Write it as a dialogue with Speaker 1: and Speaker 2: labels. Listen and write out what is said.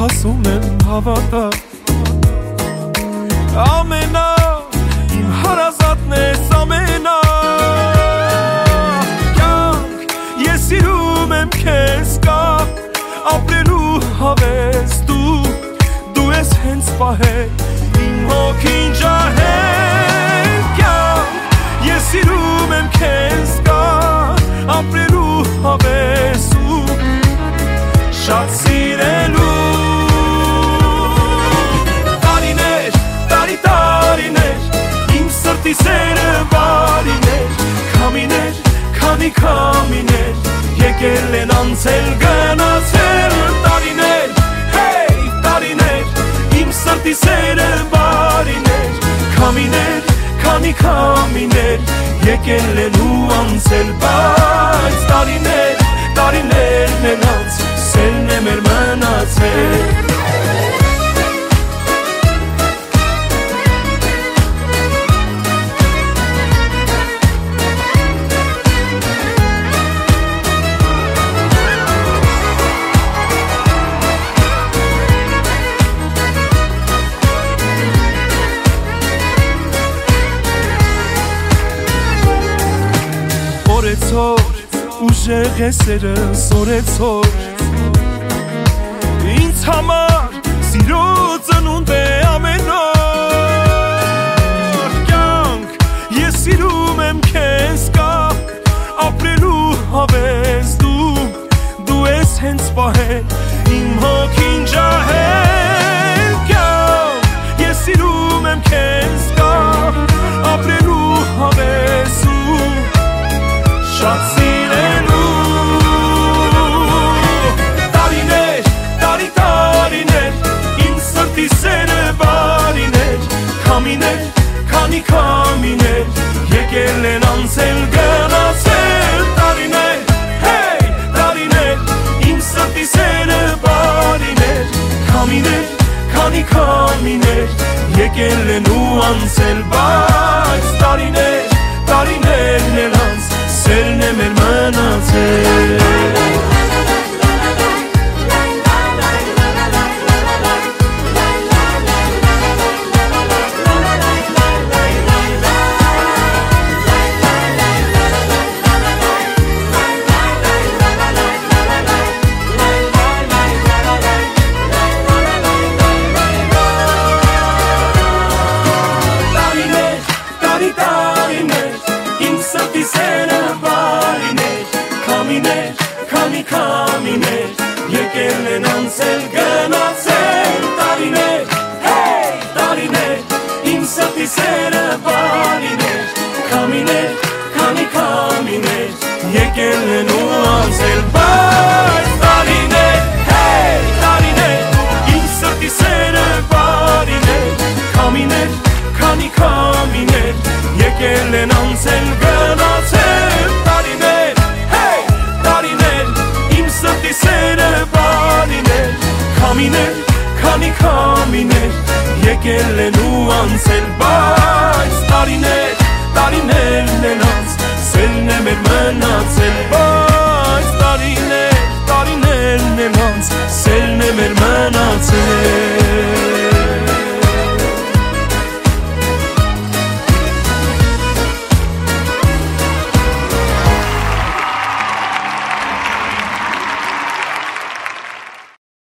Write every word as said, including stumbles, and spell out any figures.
Speaker 1: ասում եմ հավատա Ամենա իմ հարազատն ես ամենա Կյանք ես սիրում եմ քեզ կա ապրելու հավես դու Դու ես հենց պահել իմ հոգին ջահել Կյանք ես սիրում եմ քեզ կա ապրելու հավես ու շատ սիրելու Տարիներ, տարի տարիներ իմ սրտի սերը բարիներ Քամիներ, քանի քամիներ եկել են անցել գնացել Տարիներ, հեյ, տարիներ իմ սրտի սերը բարիներ Քամիներ, քանի քամիներ եկել են ու անցել Բայց տարիներ, տարիներն են անց Սելն է մեր մնացել Օրեցոր, ուժեղ է սերը սորեցոր Ինձ համար սիրո ծնունդ է ամեն օր Կյանք ես սիրում եմ քեզ կա ապրելու հավես դու Դու ես հենց պահել իմ հոգին ջահել Կյանք ես սիրում եմ քեզ կա ապրելու հավես ու Շատ սիրելու Տարիներ, տարի տարիներ Իմ սրտի սերը բարիներ Քամիներ, քանի քամիներ Եկել են անցել գնացել Տարիներ, հեյ, տարիներ Իմ սրտի սերը բարիներ Քամիներ, քանի քամիներ Եկել են ու անցել Բայց տարիներ, տարիներն են անց Սելն է մեր մնացել Տարիներ, տարի տարիներ Իմ սրտի սերը բարիներ Քամիներ, քանի քամիներ Եկել են անցել գնացել Տարիներ, հեյ, տարիներ Իմ սրտի սերը բարիներ Քամիներ, քանի քամիներ Եկել են ու անցել Բայց տարիներ, հեյ, տարիներ Իմ սրտի սերը բարիներ Քամիներ, քանի քամիներ Եկել են անցել գնացել Տարիներ, հեյ, տարիներ Իմ սրտի սերը բարիներ Քամիներ, քանի քամիներ Եկել են ու անցել Բայց տարիներ, տարիներն են անց Սելն է մեր մնացել